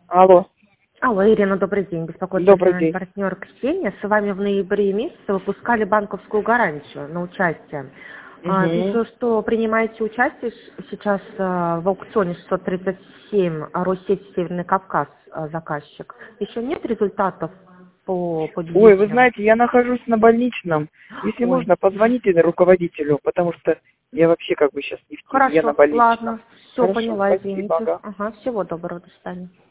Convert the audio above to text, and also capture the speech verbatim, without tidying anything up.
Алло. Алло, Ирина, добрый день. Беспокоит Добрый персональный день. партнер Ксения. С вами в ноябре месяце выпускали банковскую гарантию на участие. А, Угу. Вижу, что принимаете участие с- сейчас а, в аукционе шестьсот тридцать семь, а, Россеть Северный Кавказ, а, заказчик. Еще нет результатов по Ой, вы победителям? знаете, я нахожусь на больничном. Если Ой, можно, позвоните руководителю, потому что я вообще как бы сейчас не в теме, я на хорошо, больничном. ладно. Все, Хорошо, поняла, спасибо, извините. ага. Ага, всего доброго, до свидания.